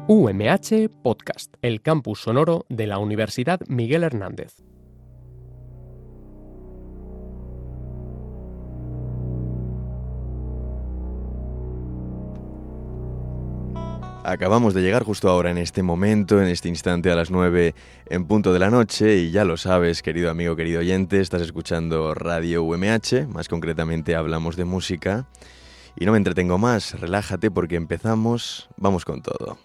UMH Podcast, el campus sonoro de la Universidad Miguel Hernández. Acabamos de llegar justo ahora, en este momento, en este instante, a las 9 en punto de la noche, y ya lo sabes, querido amigo, querido oyente, estás escuchando Radio UMH, más concretamente hablamos de música, y no me entretengo más, relájate porque empezamos, vamos con todo.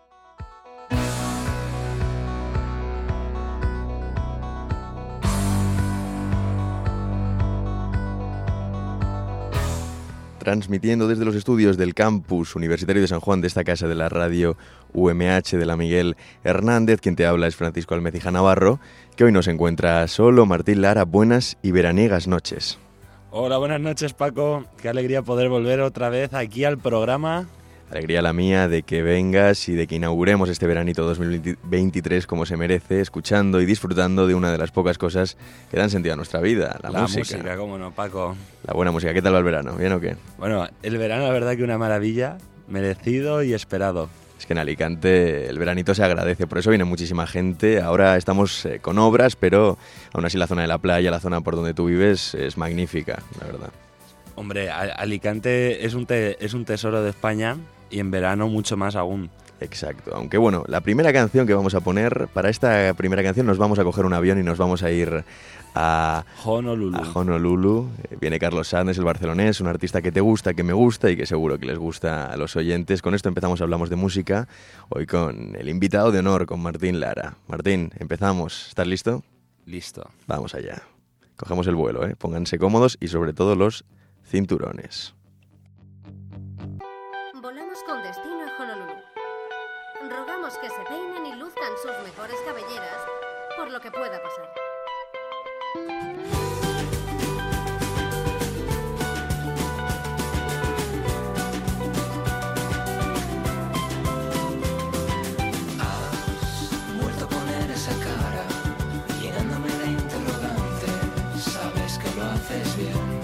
Transmitiendo desde los estudios del campus universitario de San Juan de esta casa de la radio UMH de la Miguel Hernández, quien te habla es Francisco Almecija Navarro, que hoy nos encuentra solo. Martín Lara, buenas y veraniegas noches. Hola, buenas noches, Paco. Qué alegría poder volver otra vez aquí al programa. Alegría la mía de que vengas y de que inauguremos este veranito 2023 como se merece, escuchando y disfrutando de una de las pocas cosas que dan sentido a nuestra vida, la música. La música, cómo no, Paco. La buena música. ¿Qué tal va el verano? ¿Bien o qué? Bueno, el verano, la verdad que una maravilla, merecido y esperado. Es que en Alicante el veranito se agradece, por eso viene muchísima gente. Ahora estamos con obras, pero aún así la zona de la playa, la zona por donde tú vives, es magnífica, la verdad. Hombre, Alicante es un tesoro de España y en verano mucho más aún. Exacto, aunque bueno, la primera canción que vamos a poner, para esta primera canción nos vamos a coger un avión y nos vamos a ir a Honolulu. Viene Carlos Sanz, el barcelonés, un artista que te gusta, que me gusta y que seguro que les gusta a los oyentes. Con esto empezamos, hablamos de música, hoy con el invitado de honor, con Martín Lara. Martín, empezamos. ¿Estás listo? Listo. Vamos allá. Cogemos el vuelo, Pónganse cómodos y sobre todo los cinturones. Volamos con destino a Honolulu. Rogamos que se peinen y luzcan sus mejores cabelleras por lo que pueda pasar. Has vuelto a poner esa cara, llenándome de interrogante. Sabes que lo haces bien.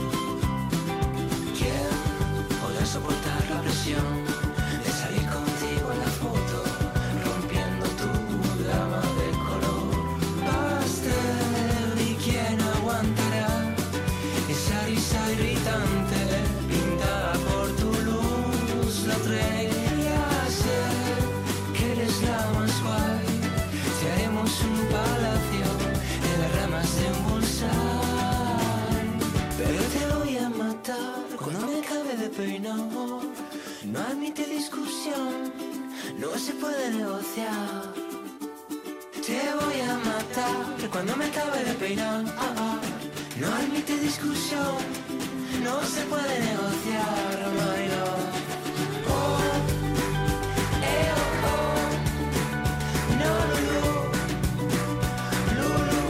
¿Quién podrá soportar la presión de salir contigo en la foto, rompiendo tu gama de color pastel? ¿Y quién aguantará esa risa irritante pintada por tu luz? La estrella sé que eres la más guay. Te haremos un palacio de las ramas de un bonsai, pero te voy a matar cuando me acabe de peinar. No admite discusión, no se puede negociar. Te voy a matar cuando me acabe de peinar. No admite discusión, no se puede negociar. My love. No, Lulu,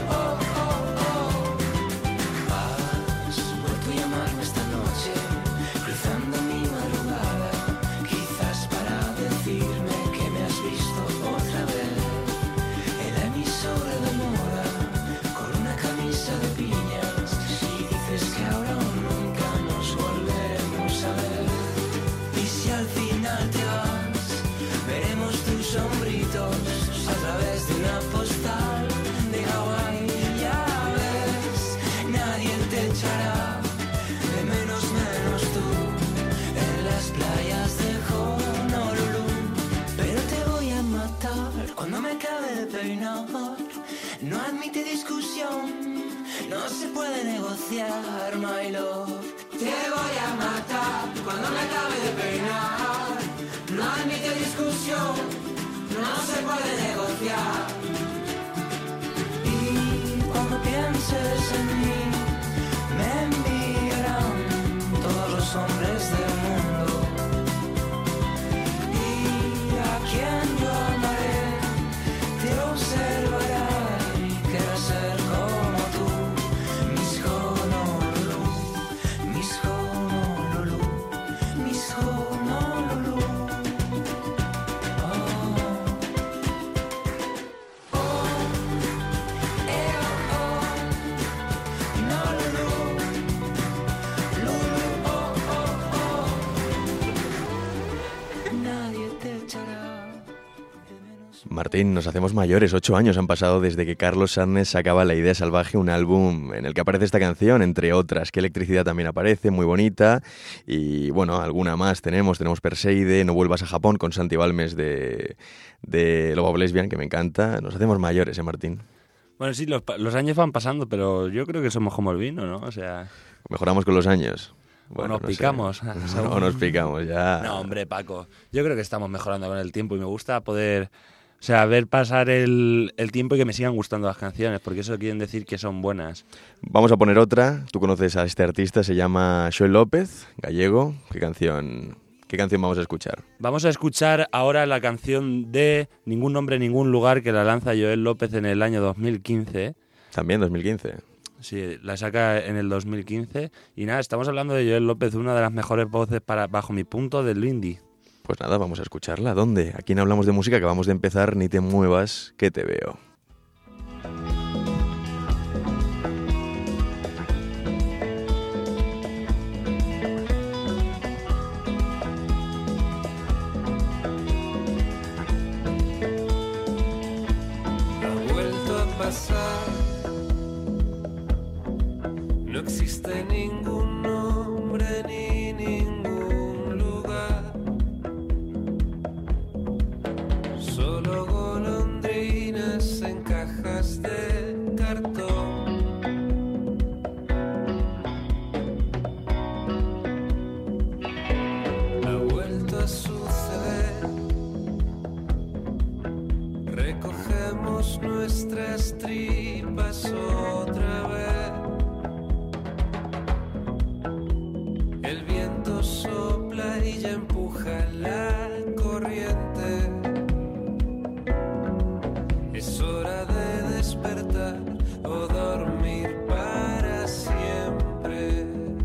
has vuelto a llamarme esta noche, cruzando mi madrugada, quizás para decirme que me has visto otra vez en la emisora de moda, con una camisa de piñas, y dices que ahora o nunca nos volveremos a ver. Y si al final te vas, veremos tus hombritos a través de una postal de Hawái. Ya ves, nadie te echará de menos tú en las playas de Honolulu. Pero te voy a matar cuando me acabe de peinar. No admite discusión, no se puede negociar, my love. Te voy a matar cuando me acabe de peinar. No admite discusión, no se puede negociar. Y cuando pienses en mí, me enviarán todos los hombres del mundo. Y a quien yo amaré, te observará y querrá ser como tú. Mis Honolulu, mis Honolulu, mis Honolulu. Martín, nos hacemos mayores. 8 años han pasado desde que Carlos Sánchez sacaba La Idea Salvaje, un álbum en el que aparece esta canción, entre otras. Qué Electricidad también aparece, muy bonita. Y bueno, alguna más tenemos Perseide, No vuelvas a Japón, con Santi Balmes de Lobo Lesbian, que me encanta. Nos hacemos mayores, Martín. Bueno, sí, los años van pasando, pero yo creo que somos como el vino, ¿no? O sea... Mejoramos con los años. Bueno, nos picamos. O nos picamos, ya. No, hombre, Paco. Yo creo que estamos mejorando con el tiempo y me gusta poder... O sea, ver pasar el tiempo y que me sigan gustando las canciones, porque eso quiere decir que son buenas. Vamos a poner otra. Tú conoces a este artista, se llama Xoel López, gallego. ¿Qué canción vamos a escuchar? Vamos a escuchar ahora la canción de Ningún nombre, ningún lugar, que la lanza Xoel López en el año 2015. También 2015. Sí, la saca en el 2015. Y nada, estamos hablando de Xoel López, una de las mejores voces, bajo mi punto, del indie. Pues nada, vamos a escucharla. ¿Dónde? Aquí no hablamos de música, acabamos de empezar. Ni te muevas, que te veo. Ha vuelto a pasar. No existe ningún nombre ni ningún lugar. Solo golondrinas en cajas de cartón. Ha vuelto a suceder. Recogemos nuestras tripas otra vez. El viento sopla y ya empuja la corriente. Es hora de despertar o dormir para siempre.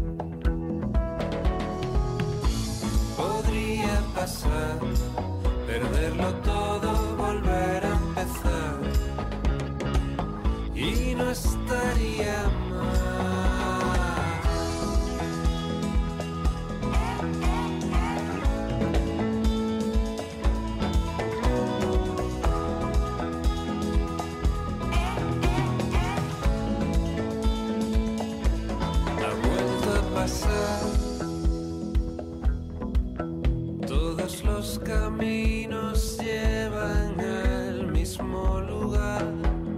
Podría pasar, perderlo todo, volver a empezar. Y no estaría mal. Todos los caminos llevan al mismo lugar.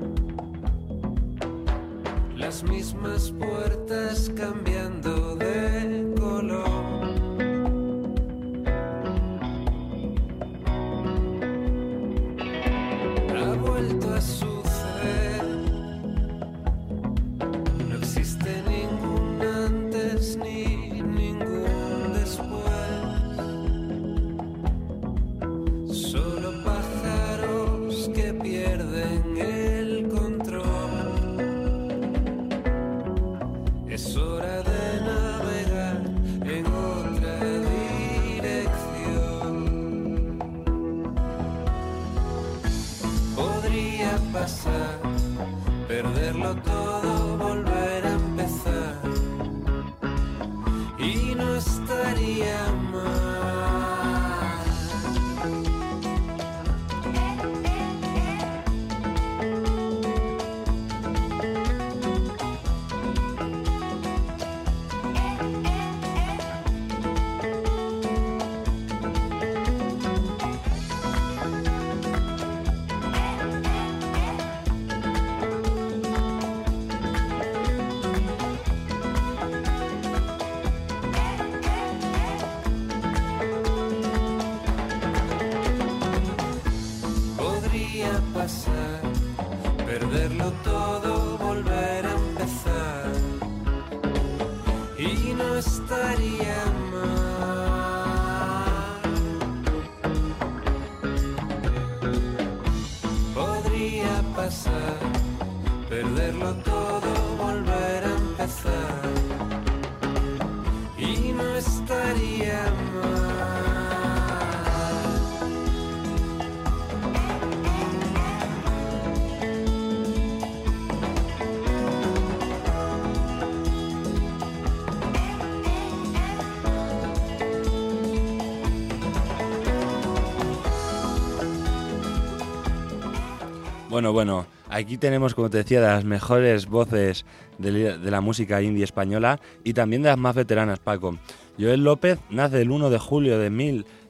Las mismas puertas cambiando de color. Ha vuelto a suceder. No existe ningún antes ni ningún después. Solo pájaros que pierden el control. Es hora de navegar en otra dirección. Podría pasar, perderlo todo, volver a empezar. Y no estaría mal. Podría pasar, perderlo todo, volver a empezar. Y no estaría mal. Podría pasar, perderlo todo, volver a empezar. Y no estaría mal. Bueno, aquí tenemos, como te decía, de las mejores voces de la música indie española y también de las más veteranas, Paco. Joel López nace el 1 de julio de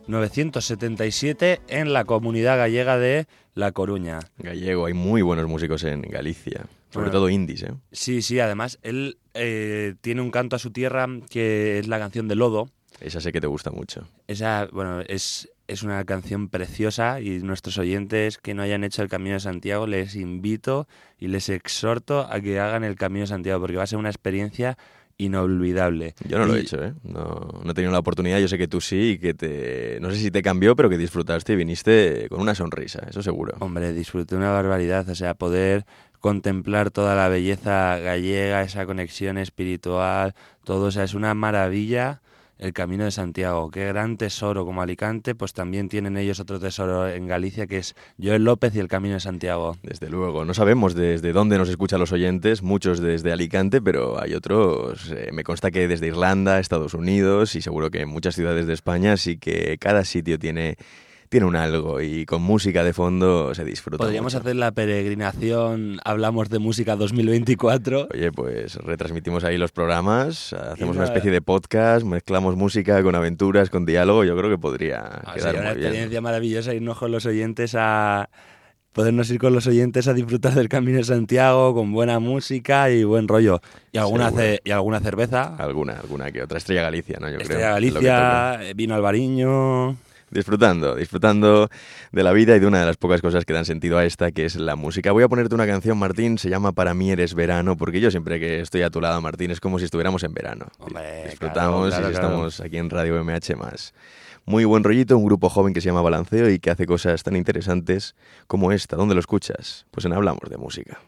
1977 en la comunidad gallega de La Coruña. Gallego, hay muy buenos músicos en Galicia, sobre todo indies, ¿eh? Sí, además él tiene un canto a su tierra que es la canción de Lodo. Esa sé que te gusta mucho. Esa, bueno, es una canción preciosa y nuestros oyentes que no hayan hecho el Camino de Santiago les invito y les exhorto a que hagan el Camino de Santiago porque va a ser una experiencia inolvidable. Yo no lo he hecho, ¿eh? No he tenido la oportunidad, yo sé que tú sí, y que no sé si te cambió, pero que disfrutaste y viniste con una sonrisa, eso seguro. Hombre, disfruté una barbaridad, o sea, poder contemplar toda la belleza gallega, esa conexión espiritual, todo, o sea, es una maravilla el Camino de Santiago. Qué gran tesoro, como Alicante, pues también tienen ellos otro tesoro en Galicia, que es Joel López y el Camino de Santiago. Desde luego, no sabemos desde dónde nos escuchan los oyentes, muchos desde Alicante, pero hay otros, me consta que desde Irlanda, Estados Unidos y seguro que en muchas ciudades de España, así que cada sitio tiene un algo y con música de fondo se disfruta. Podríamos mucho. hacer la peregrinación, hablamos de música 2024. Oye, pues retransmitimos ahí los programas, hacemos una especie de podcast, mezclamos música con aventuras, con diálogo, yo creo que podría quedar sería una muy bien. experiencia maravillosa irnos con los oyentes podernos ir con los oyentes a disfrutar del Camino de Santiago con buena música y buen rollo. Y alguna cerveza. Alguna que otra. Estrella Galicia, ¿no? Yo Estrella creo. Galicia, vino Albariño. Disfrutando de la vida y de una de las pocas cosas que dan sentido a esta, que es la música. Voy a ponerte una canción, Martín, se llama Para mí eres verano, porque yo siempre que estoy a tu lado, Martín, es como si estuviéramos en verano. Hombre, disfrutamos claro. Estamos aquí en Radio MH+. Muy buen rollito, un grupo joven que se llama Balanceo y que hace cosas tan interesantes como esta. ¿Dónde lo escuchas? Pues en Hablamos de Música.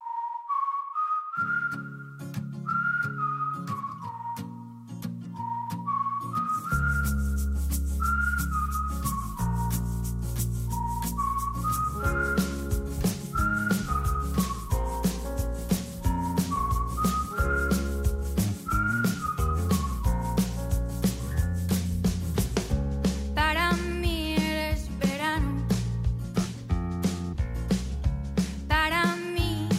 Para mí eres verano, para mí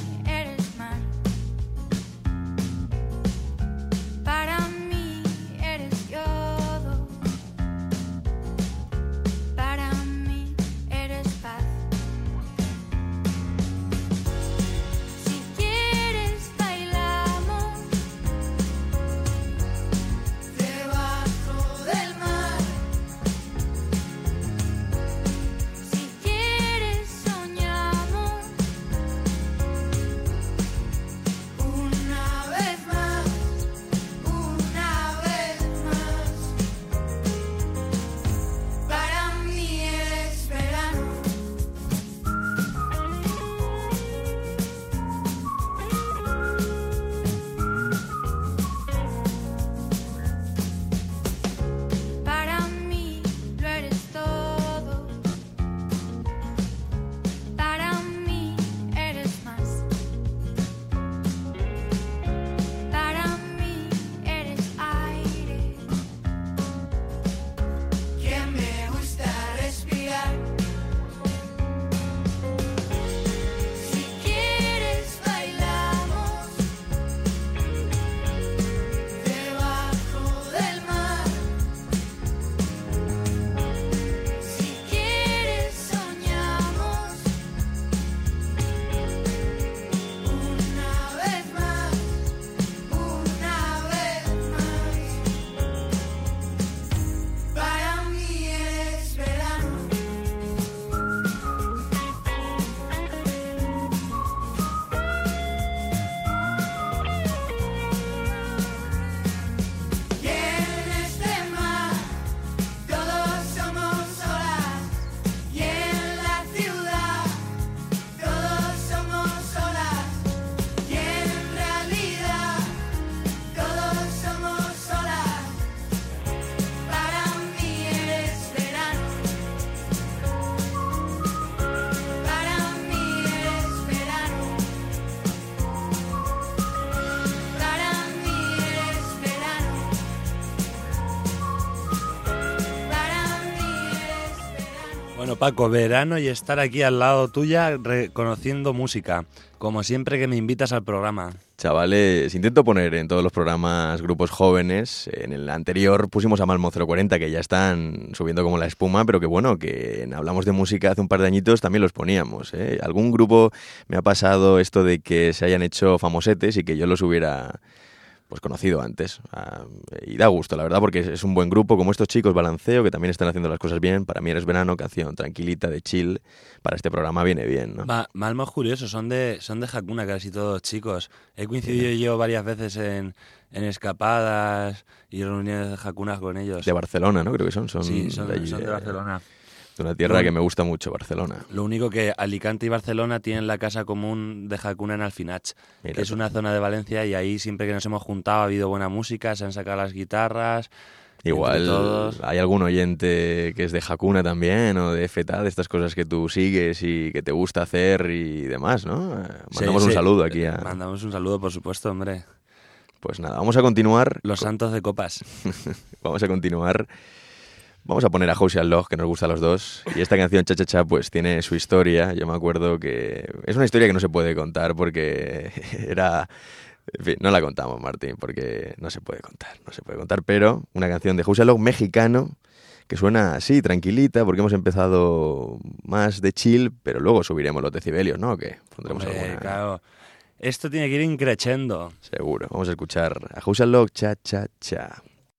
Bueno, Paco, verano y estar aquí al lado tuya reconociendo música, como siempre que me invitas al programa. Chavales, intento poner en todos los programas grupos jóvenes. En el anterior pusimos a Malmo 040, que ya están subiendo como la espuma, pero que bueno, que en Hablamos de Música hace un par de añitos también los poníamos, ¿eh? Algún grupo me ha pasado esto de que se hayan hecho famosetes y que yo los hubiera pues conocido antes. Y da gusto, la verdad, porque es un buen grupo, como estos chicos, Balanceo, que también están haciendo las cosas bien. Para mí Eres Verano, canción tranquilita, de chill. Para este programa viene bien, ¿no? Malmo es curioso, son de Hakuna casi todos, chicos. He coincidido yo varias veces en escapadas y reuniones de Hakuna con ellos. De Barcelona, ¿no? Creo que son. Sí, son de Barcelona. De una tierra que me gusta mucho, Barcelona. Lo único que Alicante y Barcelona tienen la casa común de Hakuna en Alfinach, que es una zona de Valencia, y ahí siempre que nos hemos juntado ha habido buena música, se han sacado las guitarras. Igual hay algún oyente que es de Hakuna también, o de FETA, de estas cosas que tú sigues y que te gusta hacer y demás, ¿no? Mandamos un saludo aquí Mandamos un saludo, por supuesto, hombre. Pues nada, vamos a continuar. Los santos de copas. Vamos a continuar. Vamos a poner a House and Log, que nos gusta a los dos. Y esta canción, Cha Cha Cha, pues tiene su historia. Yo me acuerdo que es una historia que no se puede contar porque era... En fin, no la contamos, Martín, porque no se puede contar. Pero una canción de House and Log mexicano que suena así, tranquilita, porque hemos empezado más de chill, pero luego subiremos los decibelios, ¿no? ¿O qué? Pondremos alguna... Claro. Esto tiene que ir increchendo. Seguro. Vamos a escuchar a House and Log, Cha Cha Cha.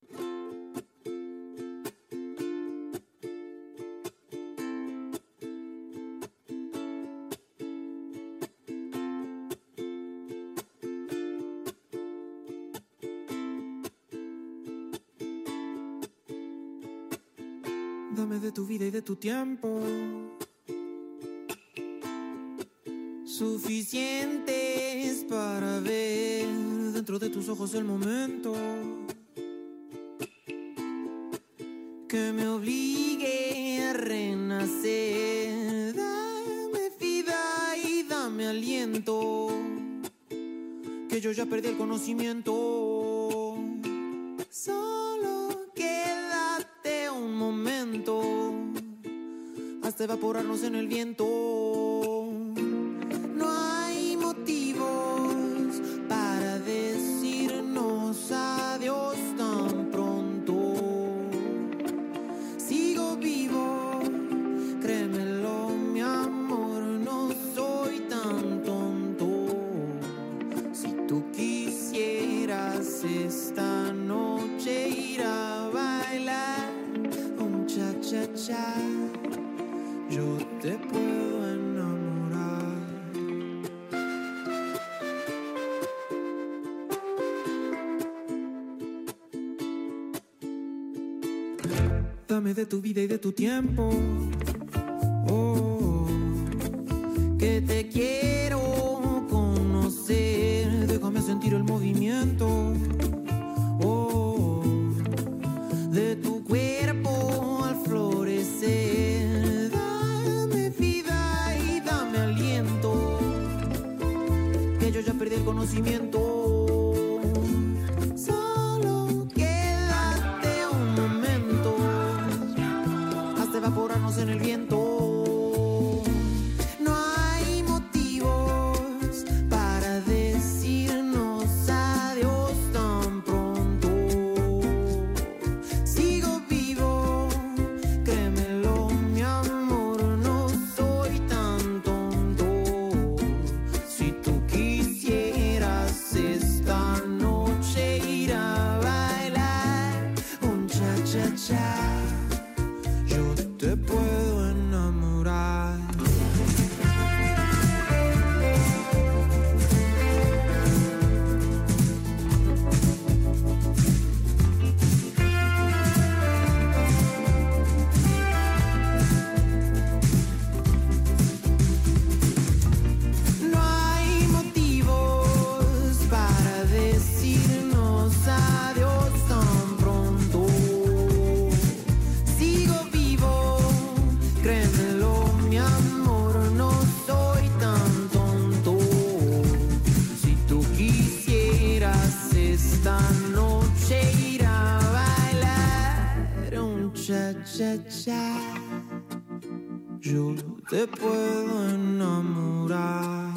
Dame de tu vida y de tu tiempo, suficientes para ver dentro de tus ojos el momento que me obligue a renacer. Dame vida y dame aliento, que yo ya perdí el conocimiento. Solo quédate un momento hasta evaporarnos en el viento. No hay motivos para decirnos adiós tan pronto. Sigo vivo, créemelo, mi amor, no soy tan tonto. Si tú quisieras esta noche ir a bailar un cha-cha-cha, yo te puedo enamorar. Dame de tu vida y de tu tiempo, oh, que te quiero conocer. Déjame sentir el movimiento, oh, de tu cuerpo al florecer. Dame vida y dame aliento, que yo ya perdí el conocimiento. Solo quédate un momento hasta evaporarnos en el viento. No hay motivos para decirnos adiós tan pronto. Sigo vivo, créemelo, mi amor, no soy tan tonto. Si tú quisieras esta noche ir a bailar un cha-cha-cha, yo te puedo enamorar. No hay motivos para decirnos adiós tan pronto. Sigo vivo, créemelo, mi amor, no soy tan tonto. Si tú quisieras esta noche ir a bailar un cha-cha-cha, yo te puedo enamorar.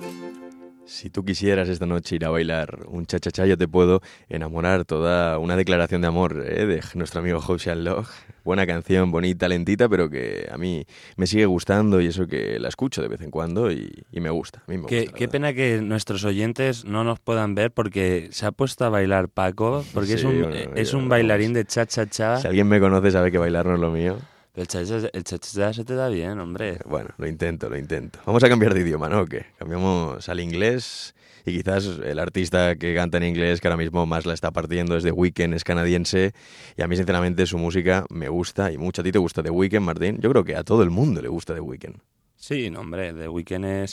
Si tú quisieras esta noche ir a bailar un cha-cha-cha, yo te puedo enamorar. Toda una declaración de amor de nuestro amigo Ocean Log. Buena canción, bonita, lentita, pero que a mí me sigue gustando y eso que la escucho de vez en cuando y me gusta. A mí me gusta. Qué pena que nuestros oyentes no nos puedan ver porque se ha puesto a bailar Paco, porque Sí, es un bailarín de cha-cha-cha. Si alguien me conoce sabe que bailar no es lo mío. El cha-cha-cha se te da bien, hombre. Bueno, lo intento. Vamos a cambiar de idioma, ¿no? ¿O qué? Cambiamos al inglés y quizás el artista que canta en inglés, que ahora mismo más la está partiendo, es The Weeknd, es canadiense y a mí sinceramente su música me gusta y mucho. ¿A ti te gusta The Weeknd, Martín? Yo creo que a todo el mundo le gusta The Weeknd. Sí, no, hombre, The Weeknd es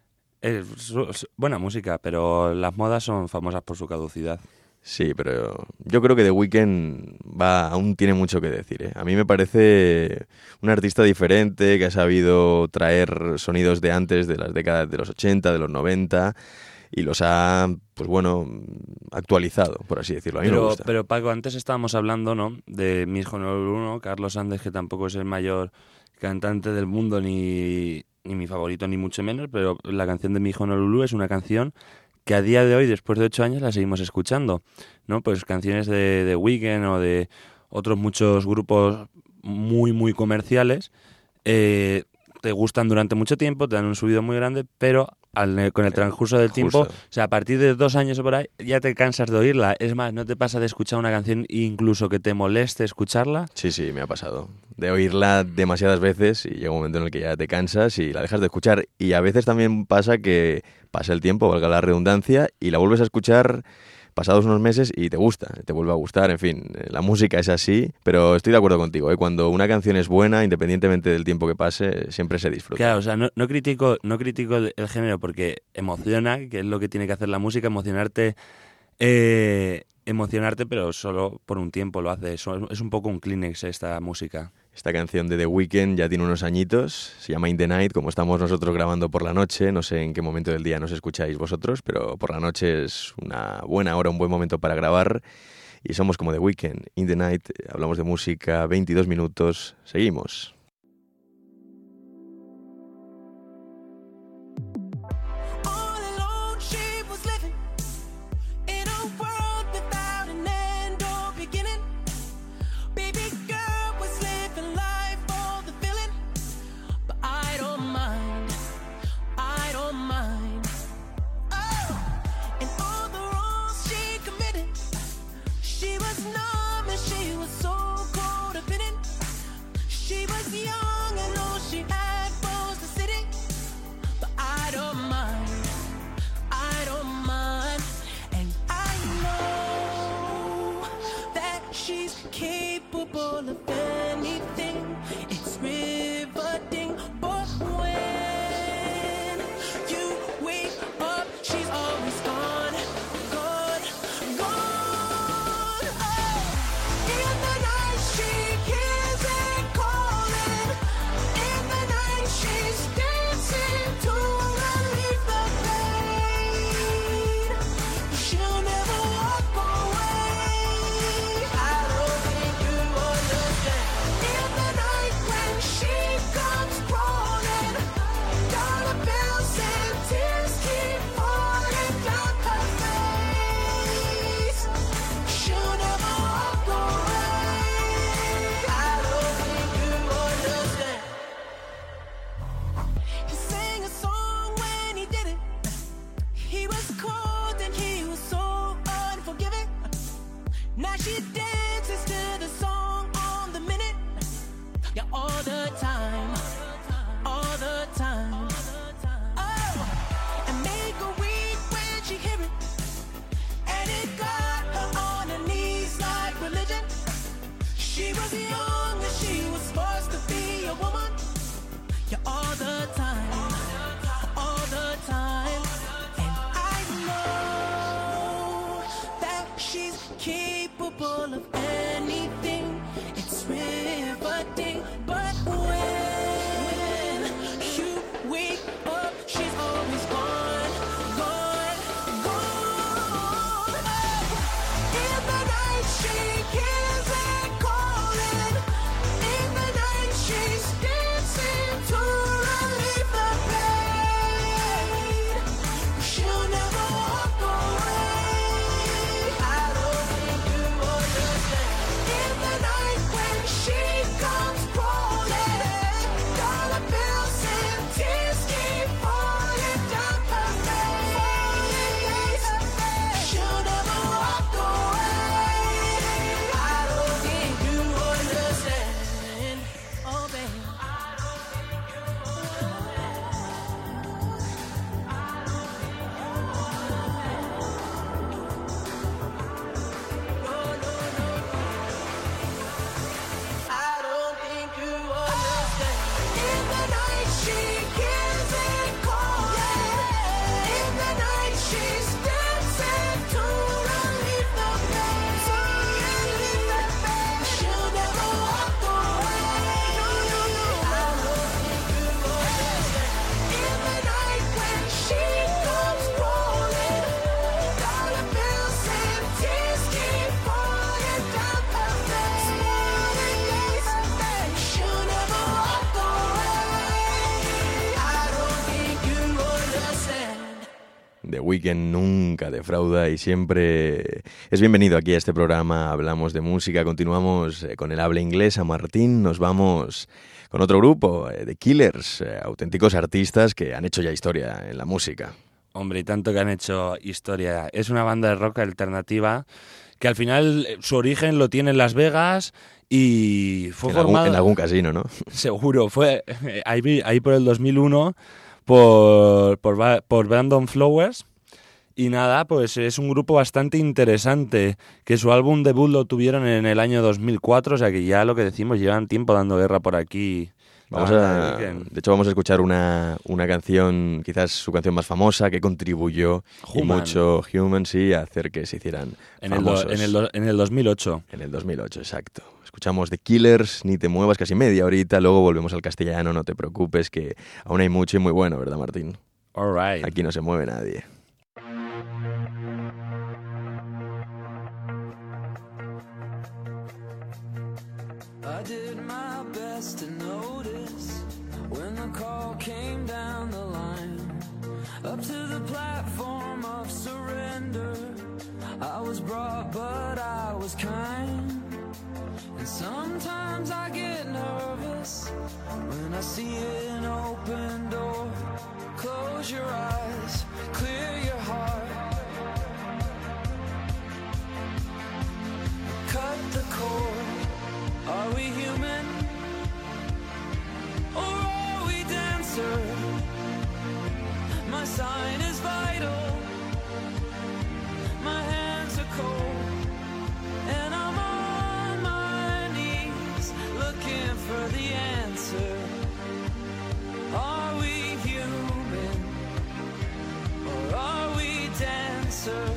buena música, pero las modas son famosas por su caducidad. Sí, pero yo creo que The Weeknd aún tiene mucho que decir, ¿eh? A mí me parece un artista diferente, que ha sabido traer sonidos de antes, de las décadas de los 80, de los 90, y los ha, pues bueno, actualizado, por así decirlo. A mí me gusta. Pero Paco, antes estábamos hablando, ¿no?, de Miss Honolulu, ¿no? Carlos Sandes, que tampoco es el mayor cantante del mundo, ni mi favorito, ni mucho menos, pero la canción de Miss Honolulu es una canción que a día de hoy, después de 8 años, la seguimos escuchando, ¿no? Pues canciones de The Weeknd o de otros muchos grupos muy, muy comerciales, te gustan durante mucho tiempo, te dan un subido muy grande, pero con el transcurso del tiempo, o sea, a partir de 2 años o por ahí, ya te cansas de oírla. Es más, ¿no te pasa de escuchar una canción e incluso que te moleste escucharla? Sí, me ha pasado. De oírla demasiadas veces y llega un momento en el que ya te cansas y la dejas de escuchar. Y a veces también pasa que pasa el tiempo, valga la redundancia, y la vuelves a escuchar pasados unos meses y te gusta, te vuelve a gustar. En fin, la música es así, pero estoy de acuerdo contigo, ¿eh? Cuando una canción es buena, independientemente del tiempo que pase, siempre se disfruta. Claro, o sea, no critico el género porque emociona, que es lo que tiene que hacer la música, emocionarte, pero solo por un tiempo lo hace. Es un poco un Kleenex esta música. Esta canción de The Weeknd ya tiene unos añitos, se llama In the Night, como estamos nosotros grabando por la noche, no sé en qué momento del día nos escucháis vosotros, pero por la noche es una buena hora, un buen momento para grabar y somos como The Weeknd, In the Night, hablamos de música, 22 minutos, seguimos. Weeknd nunca defrauda y siempre es bienvenido aquí a este programa. Hablamos de música, continuamos con el habla inglesa. Martín, nos vamos con otro grupo, The Killers, auténticos artistas que han hecho ya historia en la música. Hombre, y tanto que han hecho historia. Es una banda de rock alternativa que al final su origen lo tiene en Las Vegas y fue formada... En algún casino, ¿no? Seguro, fue ahí por el 2001 por Brandon Flowers. Y nada, pues es un grupo bastante interesante, que su álbum debut lo tuvieron en el año 2004, o sea que ya lo que decimos, llevan tiempo dando guerra por aquí. De hecho, vamos a escuchar una canción, quizás su canción más famosa, que contribuyó y mucho, Human, sí, a hacer que se hicieran famosos. En el 2008. En el 2008, exacto. Escuchamos The Killers, Ni te muevas, casi media horita, luego volvemos al castellano, no te preocupes, que aún hay mucho y muy bueno, ¿verdad, Martín? All right. Aquí no se mueve nadie. I did my best to notice when the call came down the line, up to the platform of surrender. I was brought, but I was kind. And sometimes I get nervous when I see an open door. Close your eyes, clear your heart, cut the cord. Are we human, or are we dancer? My sign is vital, my hands are cold, and I'm on my knees looking for the answer. Are we human, or are we dancer?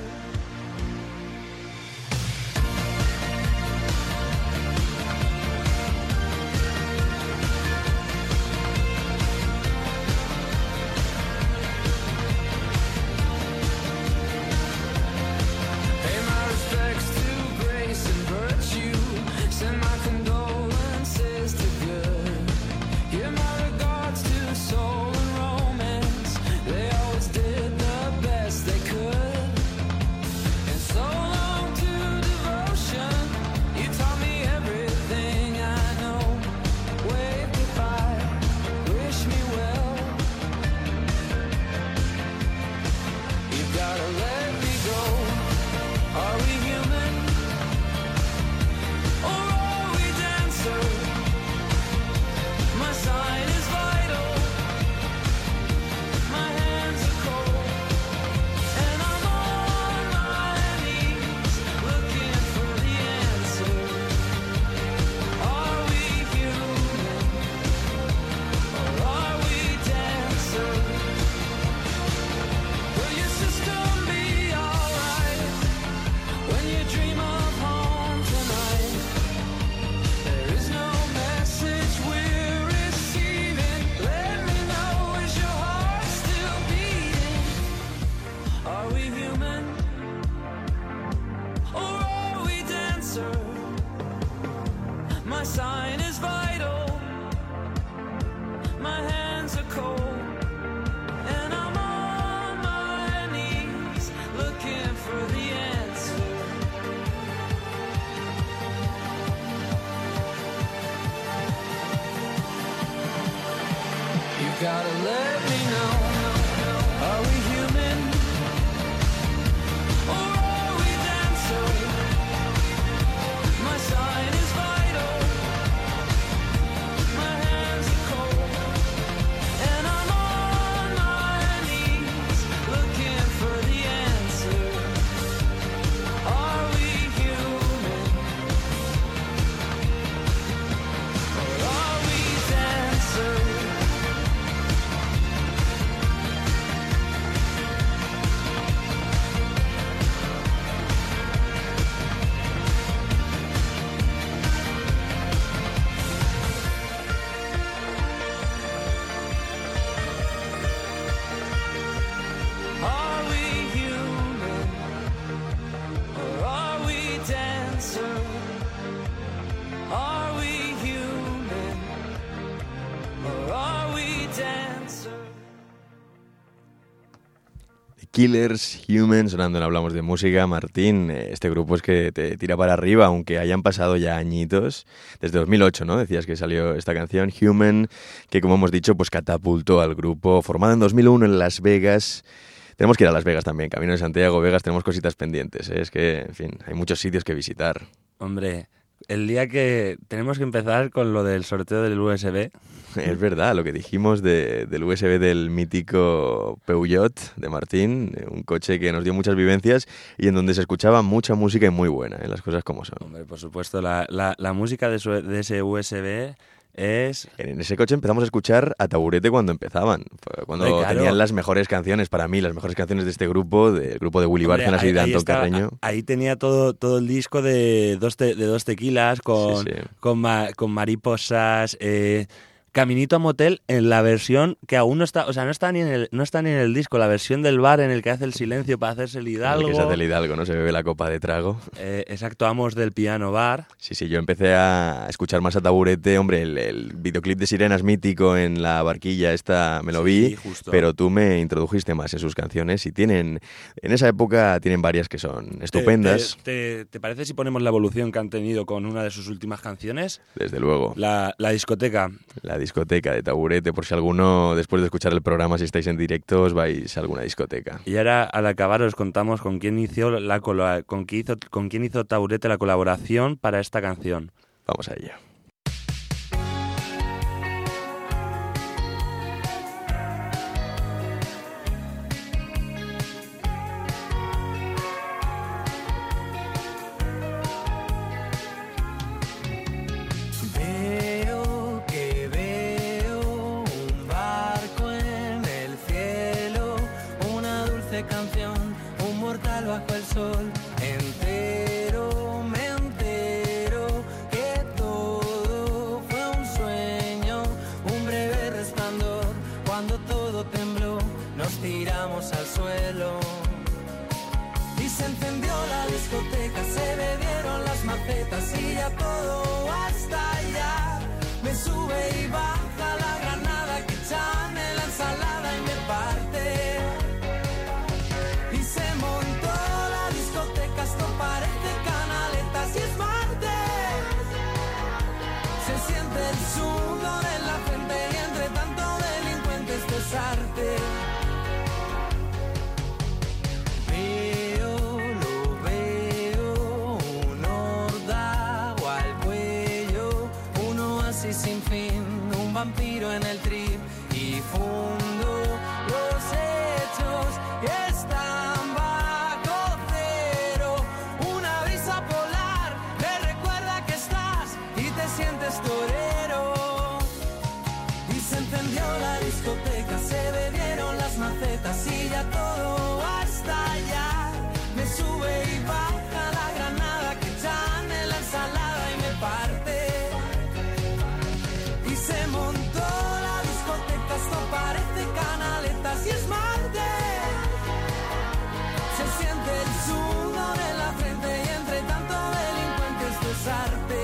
Gotta let me know, are we human, or are we dancer? My sign is vital, my hands are cold, and I'm on my knees looking for the answer. Are we human, or are we dancer? Killers, Human, sonando en Hablamos de Música. Martín, este grupo es que te tira para arriba, aunque hayan pasado ya añitos. Desde 2008, ¿no? Decías que salió esta canción, Human, que como hemos dicho, pues catapultó al grupo. Formado en 2001 en Las Vegas. Tenemos que ir a Las Vegas también, Camino de Santiago, Vegas, tenemos cositas pendientes, ¿eh? Es que, en fin, hay muchos sitios que visitar. Hombre, el día que tenemos que empezar con lo del sorteo del USB. Es verdad, lo que dijimos del USB del mítico Peugeot de Martín, un coche que nos dio muchas vivencias y en donde se escuchaba mucha música y muy buena, las cosas como son. Hombre, por supuesto, la música de ese USB es... En ese coche empezamos a escuchar a Taburete cuando empezaban, cuando tenían las mejores canciones, para mí, las mejores canciones de este grupo, del grupo de Willy Bárcenas y de Antón Carreño. Ahí tenía todo el disco de dos tequilas con mariposas... Caminito a Motel en la versión que aún no está, o sea, no está ni en el disco, la versión del bar en el que hace el silencio para hacerse el hidalgo. El que se hace el hidalgo, ¿no? Se bebe la copa de trago. Exacto, Amos del Piano Bar. Sí, yo empecé a escuchar más a Taburete, hombre, el videoclip de Sirenas mítico en la barquilla, me lo vi, justo. Pero tú me introdujiste más en sus canciones y en esa época tienen varias que son estupendas. ¿Te parece si ponemos la evolución que han tenido con una de sus últimas canciones? Desde luego. La discoteca. La discoteca de Taburete, por si alguno, después de escuchar el programa, si estáis en directo, os vais a alguna discoteca. Y ahora, al acabar, os contamos con quién hizo Taburete la colaboración para esta canción. Vamos a ello. Y ya todo hasta allá me sube y baja la granada que echan en la ensalada y me parte. Y se montó la discoteca, esto parece Canaletas y es martes. Se siente el sudor en la frente y entre tanto delincuente esto es arte. Sin fin, un vampiro en el trip y fundo los hechos y están bajo cero. Una brisa polar me recuerda que estás y te sientes torero. Y se encendió la discoteca, se bebieron las macetas y ya todo hasta allá me sube y baja la granada que echan en la ensalada y me parte. Se montó la discoteca, esto parece Canaletas y es martes. Se siente el sudor en la frente y entre tanto delincuente esto es arte.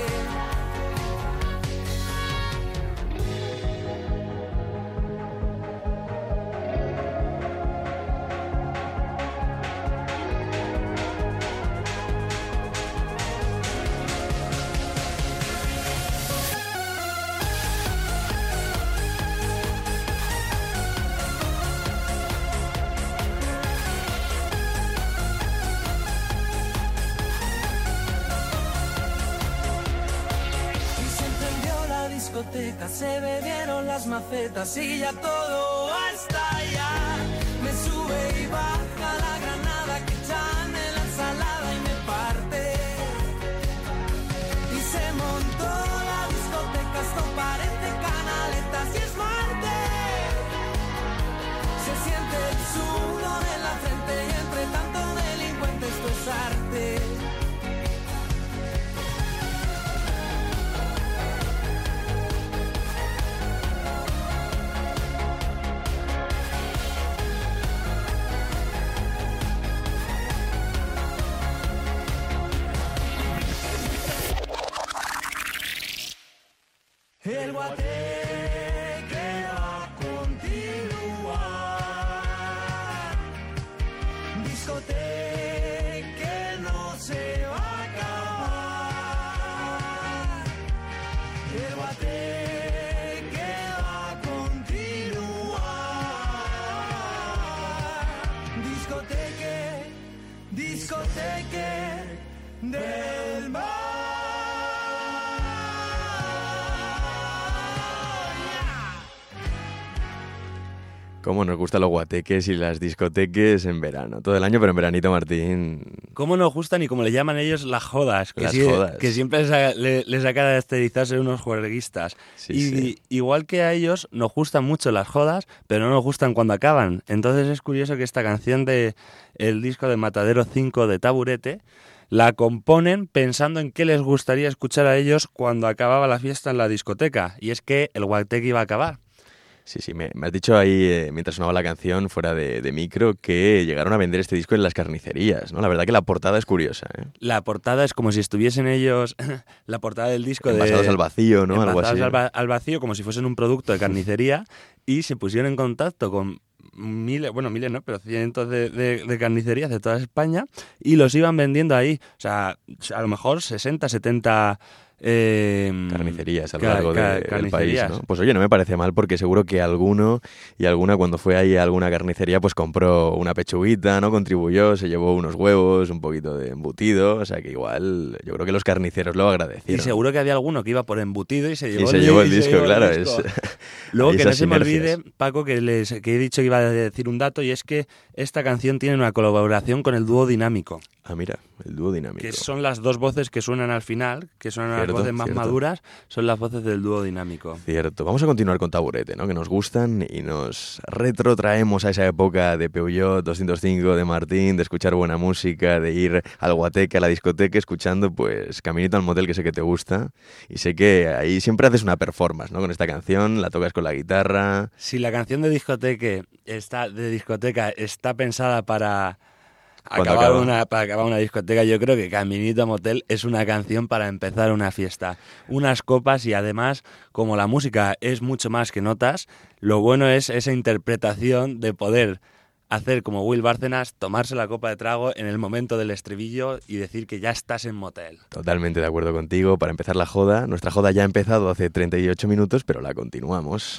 Se bebieron las macetas y ya todo hasta allá me sube y baja la granada que echan en la ensalada y me parte. Y se montó la discoteca, esto parece Canaletas y es martes. Se siente el sudor en la frente y entre tanto delincuente esto es arte. El guateque va a continuar Discoteca que no se va a acabar. El guateque va a continuar. Discoteque del mar. Cómo nos gustan los guateques y las discoteques en verano. Todo el año, pero en veranito, Martín. Cómo nos gustan y como le llaman ellos las jodas. Que, jodas. Que siempre les ha caracterizado ser unos juerguistas. Sí. Igual que a ellos nos gustan mucho las jodas, pero no nos gustan cuando acaban. Entonces es curioso que esta canción de el disco de Matadero 5 de Taburete la componen pensando en qué les gustaría escuchar a ellos cuando acababa la fiesta en la discoteca. Y es que el guateque iba a acabar. Sí, me has dicho ahí, mientras sonaba la canción, fuera de micro, que llegaron a vender este disco en las carnicerías, ¿no? La verdad que la portada es curiosa, ¿eh? La portada es como si estuviesen ellos, la portada del disco envasados al vacío, ¿no? Algo así. Al vacío, como si fuesen un producto de carnicería, y se pusieron en contacto con miles no, pero cientos de carnicerías de toda España, y los iban vendiendo ahí. O sea, a lo mejor 60, 70... carnicerías a lo largo del país, ¿no? Pues oye, no me parece mal porque seguro que alguno y alguna cuando fue ahí a alguna carnicería pues compró una pechuguita, ¿no? Contribuyó, se llevó unos huevos, un poquito de embutido, o sea que igual yo creo que los carniceros lo agradecieron. Y seguro que había alguno que iba por embutido y se llevó, el disco, claro. Luego que no se me olvide, Paco, que he dicho que iba a decir un dato, y es que esta canción tiene una colaboración con el dúo Dinámico. Ah, mira, el dúo Dinámico. Que son las dos voces que suenan al final, que son las voces más maduras, son las voces del dúo Dinámico. Cierto. Vamos a continuar con Taburete, ¿no? Que nos gustan y nos retrotraemos a esa época de Peugeot 205, de Martín, de escuchar buena música, de ir al guateque, a la discoteca, escuchando, pues, Caminito al Motel, que sé que te gusta. Y sé que ahí siempre haces una performance, ¿no? Con esta canción, la tocas con la guitarra. Si la canción de discoteca está pensada para acabar una discoteca, yo creo que Caminito a Motel es una canción para empezar una fiesta. Unas copas, y además, como la música es mucho más que notas, lo bueno es esa interpretación de poder hacer como Will Bárcenas, tomarse la copa de trago en el momento del estribillo y decir que ya estás en motel. Totalmente de acuerdo contigo. Para empezar la joda, nuestra joda ya ha empezado hace 38 minutos, pero la continuamos.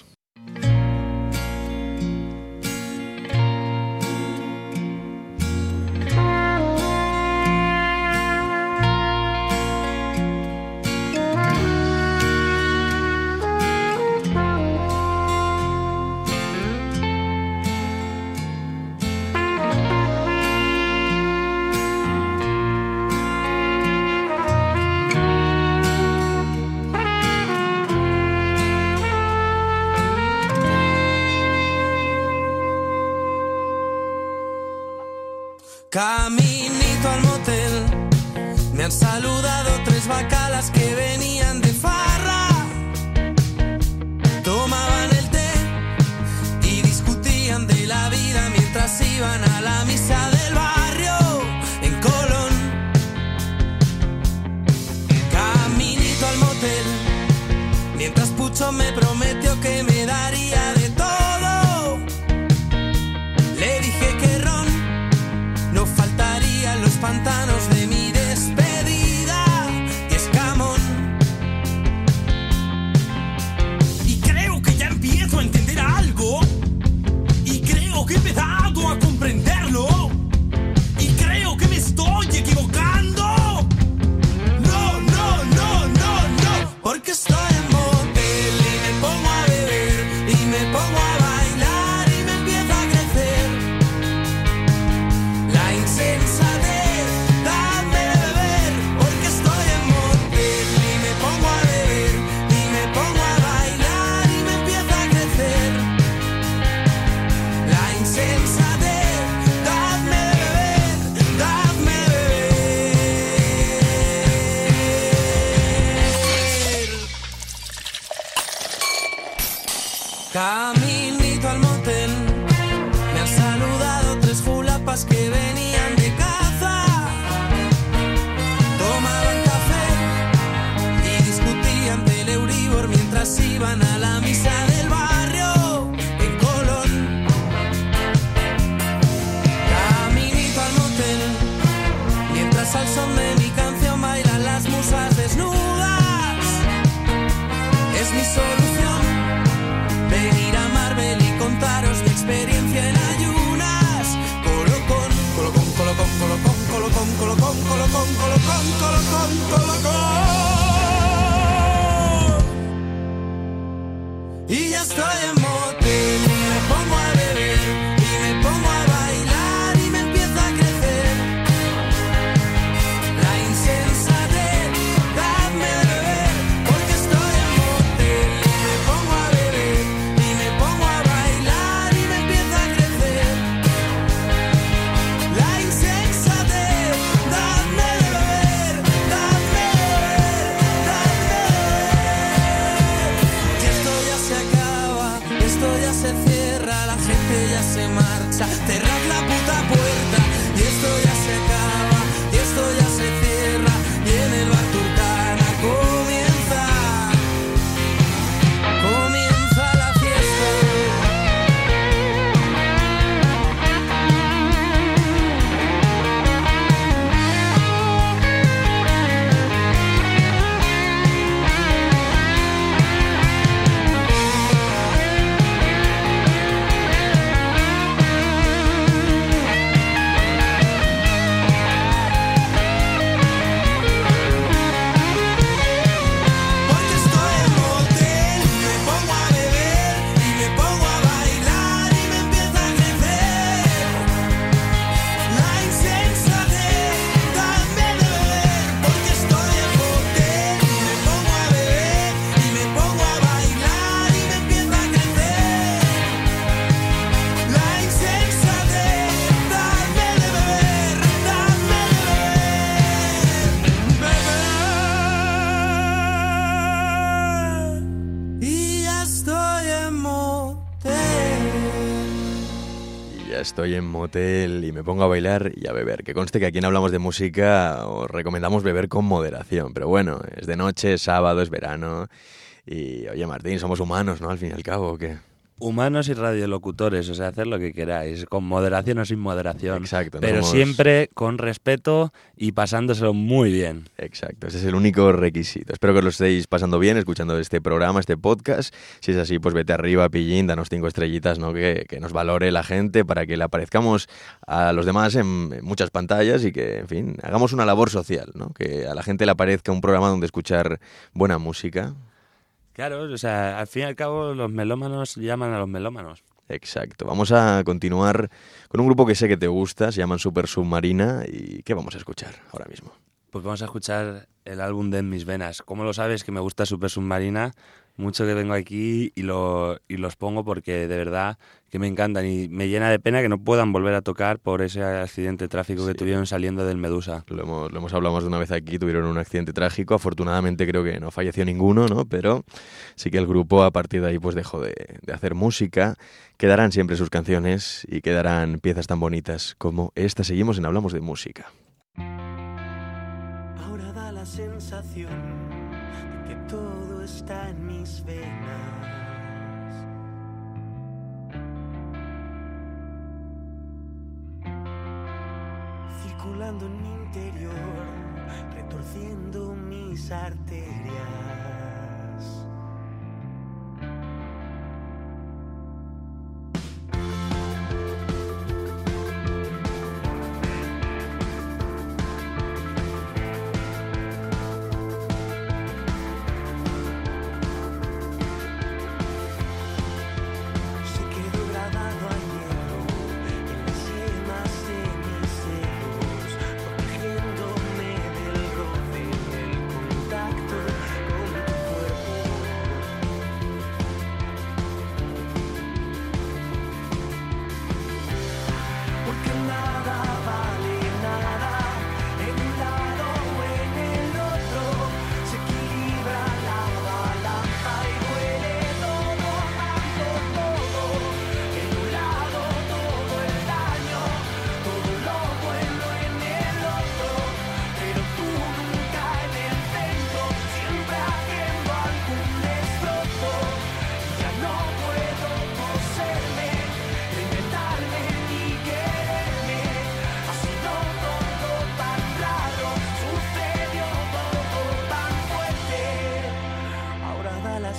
Caminito al motel, me han saludado 3 bacalas que venían de farra. Tomaban el té y discutían de la vida mientras iban a la misa del barrio en Colón. Caminito al motel, mientras Pucho me prometió que me daría de todo. Le dije que ron no faltarían los pantanos de mi despedida y escamón. Y creo que ya empiezo a entender algo. Y creo que he empezado a comprenderlo. Y creo que me estoy equivocando. No, porque estoy en motel y me pongo a beber y me pongo a bailar y me empieza a crecer la insensatez, dame de beber, porque estoy en motel y me pongo a beber y me pongo a bailar y me empieza a crecer la insensatez, dame de beber, dame de beber. Caminito al motel, me han saludado 3 julapas que venían de caza. Tomaban café y discutían del Euribor mientras iban a la misa del barrio en Colón. Caminito al motel, es mi solución. Venir a Marvel y contaros mi experiencia en ayunas. Colocón, colocón, colocón, colocón, colocón, colocón, colocón, colocón, colocón, colocón. Y ya estoy en motel y me pongo a beber y me pongo a bailar y me empieza a crecer la insensatez, dadme de beber porque estoy en motel y me pongo a beber y me pongo a bailar y me empieza a crecer la insensatez, dadme de beber, dadme de beber, dadme de beber. Y esto ya se acaba, esto ya se cierra, la gente ya se marcha, cerrad la puta puerta. Y esto ya se acaba, y esto ya se cierra, y en el bar Turcana comienza la fiesta. Porque estoy en motel y me pongo a beber y me pongo a bailar y me empieza a crecer la insensatez, dadme de beber. Porque estoy en motel y me pongo a beber y me pongo a bailar y me empieza a crecer la insensatez, dadme de beber, dadme de beber. Y ya estoy en motel. Y ya estoy en motel y me pongo a bailar y a beber. Que conste que aquí en Hablamos de Música os recomendamos beber con moderación. Pero bueno, es de noche, es sábado, es verano. Y oye, Martín, somos humanos, ¿no? Al fin y al cabo, ¿o qué? Humanos y radiolocutores, o sea, hacer lo que queráis, con moderación o sin moderación. Exacto. no Pero somos- siempre con respeto y pasándoselo muy bien. Exacto, ese es el único requisito. Espero que os lo estéis pasando bien escuchando este programa, este podcast. Si es así, pues vete arriba, pillín, danos 5 estrellitas, ¿no? Que nos valore la gente para que le aparezcamos a los demás en muchas pantallas y que, en fin, hagamos una labor social, ¿no? Que a la gente le aparezca un programa donde escuchar buena música. Claro, o sea, al fin y al cabo los melómanos llaman a los melómanos. Exacto. Vamos a continuar con un grupo que sé que te gusta, se llaman Super Submarina. ¿Y qué vamos a escuchar ahora mismo? Pues vamos a escuchar el álbum de En mis venas. ¿Cómo lo sabes que me gusta Super Submarina? Mucho que vengo aquí y los pongo porque de verdad que me encantan y me llena de pena que no puedan volver a tocar por ese accidente de tráfico que Sí. tuvieron saliendo del Medusa. Lo hemos hablado más de una vez aquí, tuvieron un accidente trágico, afortunadamente creo que no falleció ninguno, ¿no? Pero sí que el grupo a partir de ahí pues dejó de hacer música. Quedarán siempre sus canciones y quedarán piezas tan bonitas como esta. Seguimos en Hablamos de Música. Ahora da la sensación de que todo está en mis venas. Circulando en mi interior, retorciendo mis arterias. Se quedó grabado a hierro en las yemas de mis dedos, protegiéndome del roce, del contacto con tu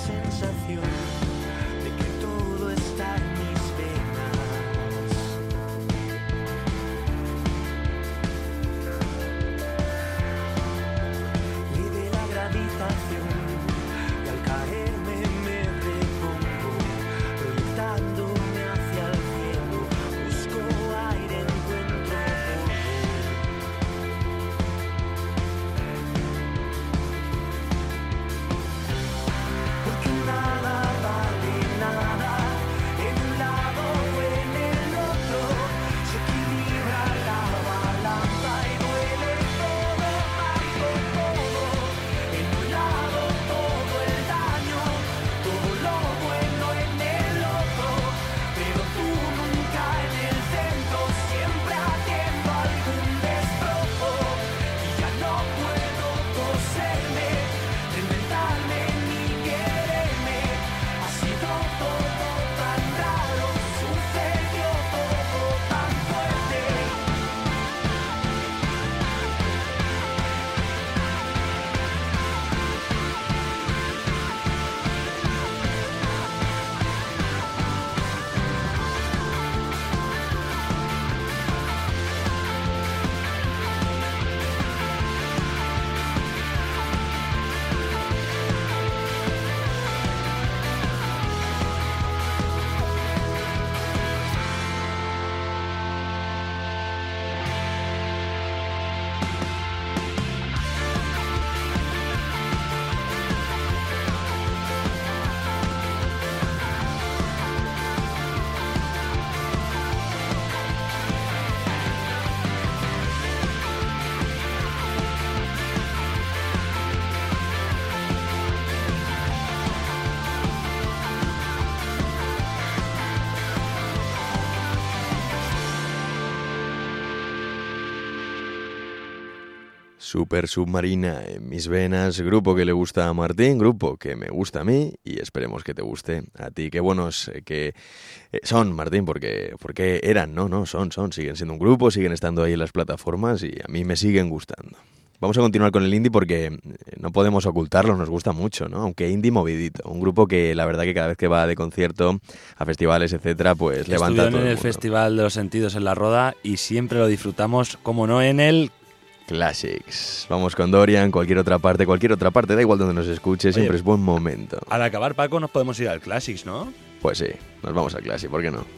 sensación de que todo está en mis venas. Y de la gravitación, y al caerme me repongo, proyectándome hacia el cielo, busco aire, encuentro polvo. Porque nada vale nada, en un lado o en el otro, se equilibra la balanza y duele todo, tanto todo. En un lado todo el daño, todo lo bueno en el otro, pero tú nunca en el centro, siempre haciendo algún destrozo. Y ya no puedo coserme, reinventarme ni quererme. Ha sido todo tan raro, sucedió todo tan fuerte. Super Submarina en mis venas, grupo que le gusta a Martín, grupo que me gusta a mí y esperemos que te guste a ti. Qué buenos que son, Martín, porque eran, no, son, siguen siendo un grupo, siguen estando ahí en las plataformas y a mí me siguen gustando. Vamos a continuar con el indie porque no podemos ocultarlo, nos gusta mucho, ¿no? Aunque indie movidito, un grupo que la verdad que cada vez que va de concierto a festivales, etcétera, pues levanta todo el mundo. Estuvieron en el Festival de los Sentidos en La Roda y siempre lo disfrutamos, como no, en el Classics. Vamos con Dorian, cualquier otra parte, da igual donde nos escuche, siempre es buen momento. Al acabar, Paco, nos podemos ir al Classics, ¿no? Pues sí, nos vamos al Classic, ¿por qué no?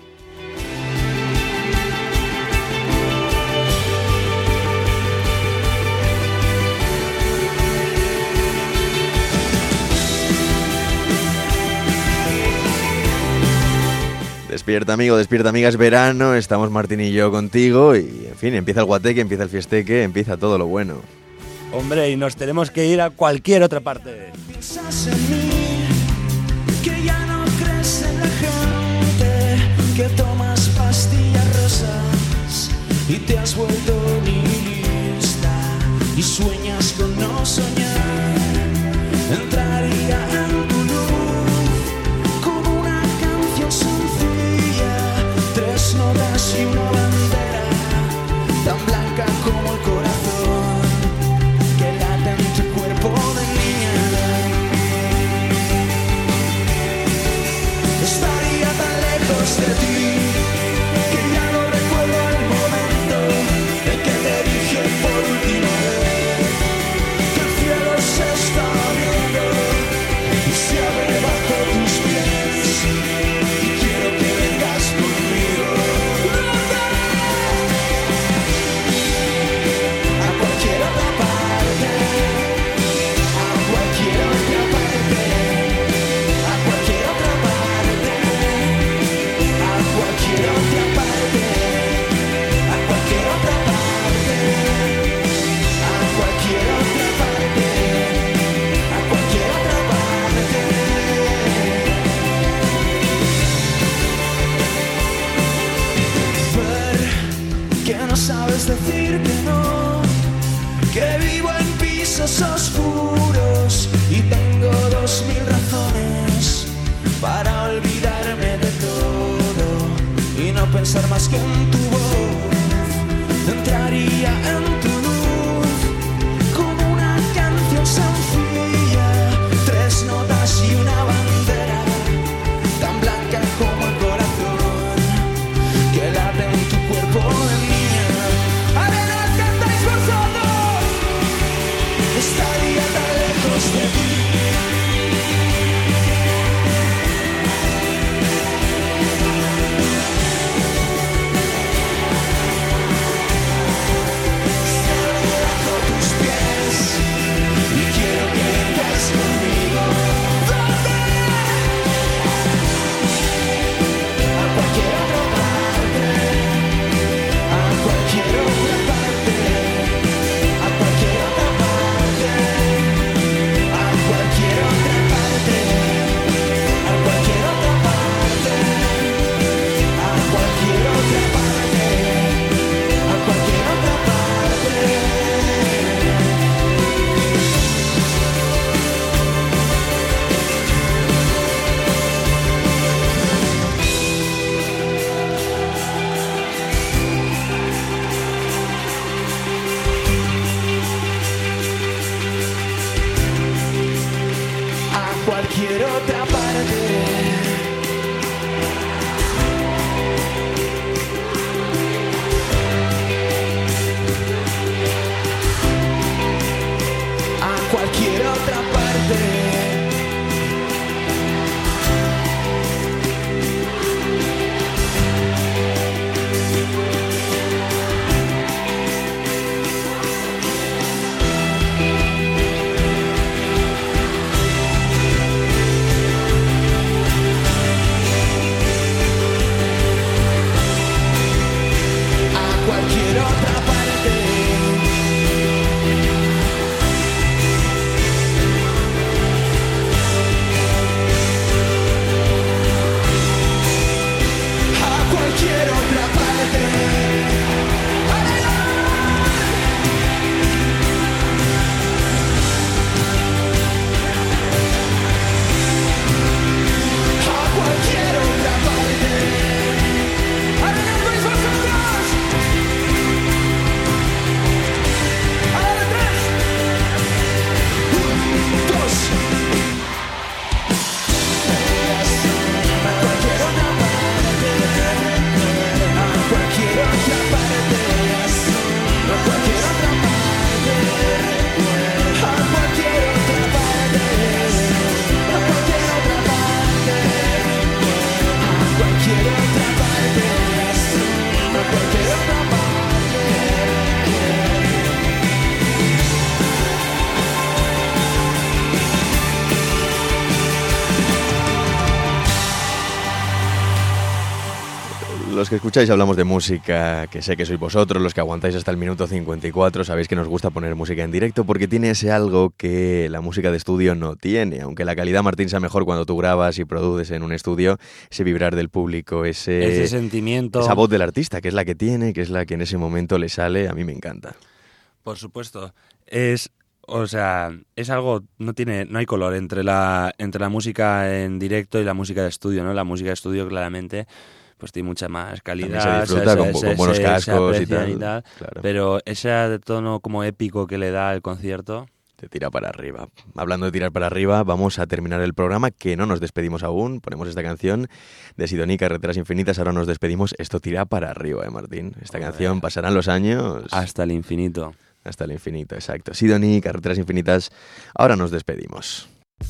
Despierta amigo, despierta amiga, es verano, estamos Martín y yo contigo y en fin, empieza el guateque, empieza el fiesteque, empieza todo lo bueno. Hombre, y nos tenemos que ir a cualquier otra parte. Piensas en mí, que ya no crees en la gente, que tomas pastillas rosas y te has vuelto nihilista y sueñas con no soñar. Entraría en tu luz como una canción sencilla, tres notas y una bandera tan blanca como el corazón que late en tu cuerpo de niña. Estaría tan lejos de ti que ya no recuerdo el momento en que te dije por última vez que el cielo se está abriendo y se abre bajo tus pies y quiero que vengas conmigo a cualquier otra parte, a cualquier otra parte, a cualquier otra parte, a cualquier otra parte, a cualquier otra parte, a cualquier otra parte, a cualquier otra parte. Ver que no sabes decir que no, que vivo en pisos oscuros y tengo 2000 razones para olvidarme de todo y no pensar más que en tu voz. Entraría en tu luz como una canción sencilla, tres notas y una bandera Los que escucháis hablamos de música, que sé que sois vosotros los que aguantáis hasta el minuto 54, sabéis que nos gusta poner música en directo porque tiene ese algo que la música de estudio no tiene. Aunque la calidad, Martín, sea mejor cuando tú grabas y produces en un estudio, ese vibrar del público, ese sentimiento, esa voz del artista, que es la que tiene, que es la que en ese momento le sale, a mí me encanta. Por supuesto, es algo, no hay color entre la música en directo y la música de estudio, ¿no? La música de estudio claramente pues tiene mucha más calidad, también se disfruta con buenos cascos y tal, claro. Pero ese tono como épico que le da el concierto te tira para arriba. Hablando de tirar para arriba, vamos a terminar el programa, que no nos despedimos aún. Ponemos esta canción de Sidoní, Carreteras Infinitas. Ahora nos despedimos. Esto tira para arriba, Martín. Esta canción pasarán los años hasta el infinito. Hasta el infinito, exacto. Sidoní, Carreteras Infinitas. Ahora nos despedimos.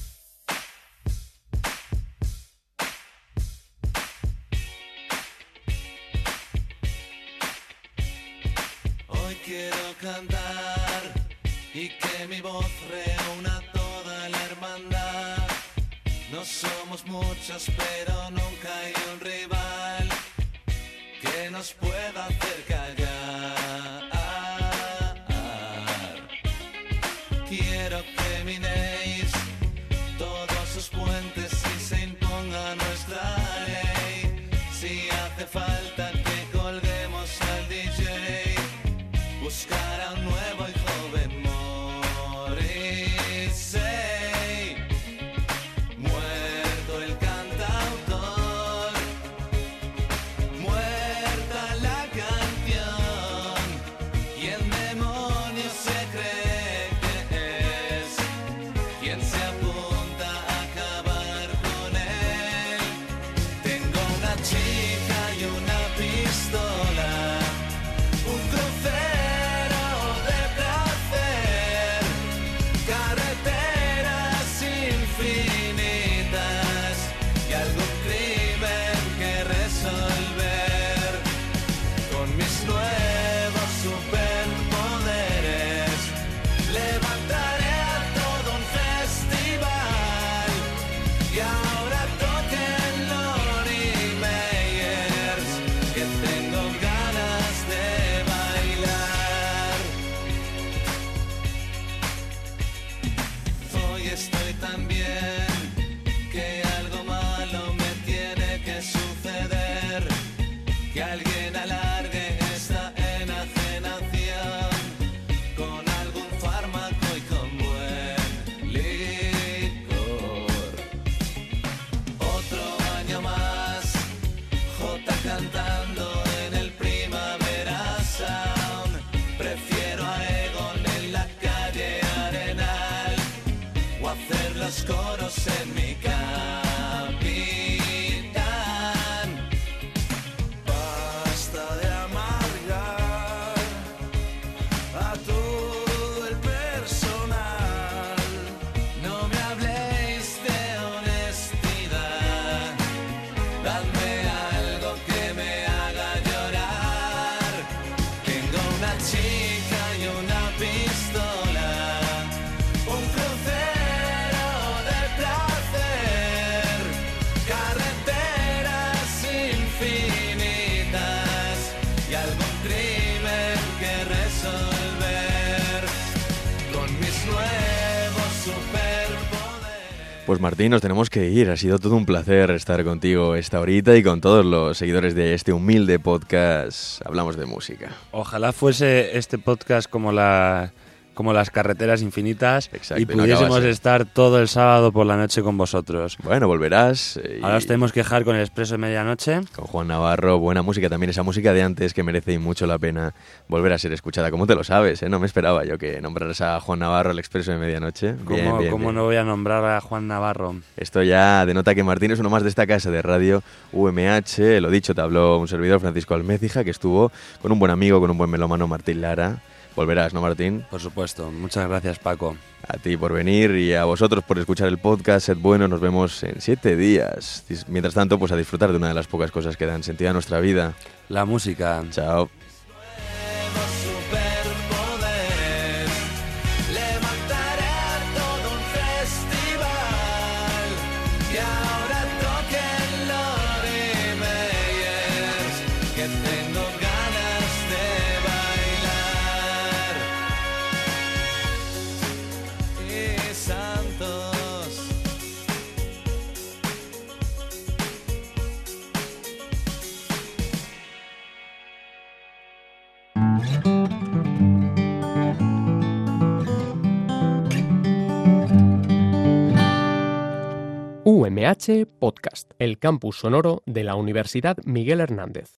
Hoy quiero cantar y que mi voz reúna toda la hermandad. No somos muchos, pero nunca hay un rival que nos pueda hacer callar. Quiero que minéis todos sus puentes y se imponga nuestra ley. Si hace falta que colguemos al DJ, buscar a un nuevo y joven Morrissey. Muerto el cantautor, muerta la canción, y el demonio se cree que es quien se apunta a acabar con él. Tengo una chica y una pistola, un crucero de placer, carreteras infinitas y algún crimen que resolver. Con mis nuevos superpoderes levantaré a todo un festival, y ahora toquen Lori Meyers, que tengo ganas de bailar. Hoy estoy tan bien que algo malo me tiene que suceder, que alguien alargue esta enajenación con algún fármaco y con buen licor. Otro año más, Jota cantando en el Primavera Sound. Prefiero a Egon en la calle Arenal, o hacer los coros en mi Capitán. Basta de amargar a todo el personal. No me habléis de honestidad, dadme algo que me haga llorar. Tengo una chica y una pistola, un crucero de placer, carreteras infinitas y algún crimen que resolver. Con mis nuevos superpoderes. Pues Martín, nos tenemos que ir. Ha sido todo un placer estar contigo esta horita y con todos los seguidores de este humilde podcast. Hablamos de música. Ojalá fuese este podcast como las carreteras infinitas. Exacto, y y no pudiésemos acabase. estar todo el sábado por la noche con vosotros. Bueno, volverás. Ahora os tenemos que dejar con el Expreso de Medianoche. Con Juan Navarro, buena música también, esa música de antes que merece mucho la pena volver a ser escuchada. ¿Cómo te lo sabes? No me esperaba yo que nombraras a Juan Navarro, el Expreso de Medianoche. Bien, bien, ¿Cómo bien. no voy a nombrar a Juan Navarro? Esto ya denota que Martín es uno más de esta casa de radio UMH. Lo dicho, te habló un servidor, Francisco Almécija, que estuvo con un buen amigo, con un buen melómano, Martín Lara. Volverás, ¿no, Martín? Por supuesto. Muchas gracias, Paco. A ti por venir y a vosotros por escuchar el podcast. Sed buenos, nos vemos en 7 días. Mientras tanto, pues a disfrutar de una de las pocas cosas que dan sentido a nuestra vida. La música. Chao. Superpoderes, levantaré a todo un festival, y ahora toquen Lori Meyers, UMH Podcast, el campus sonoro de la Universidad Miguel Hernández.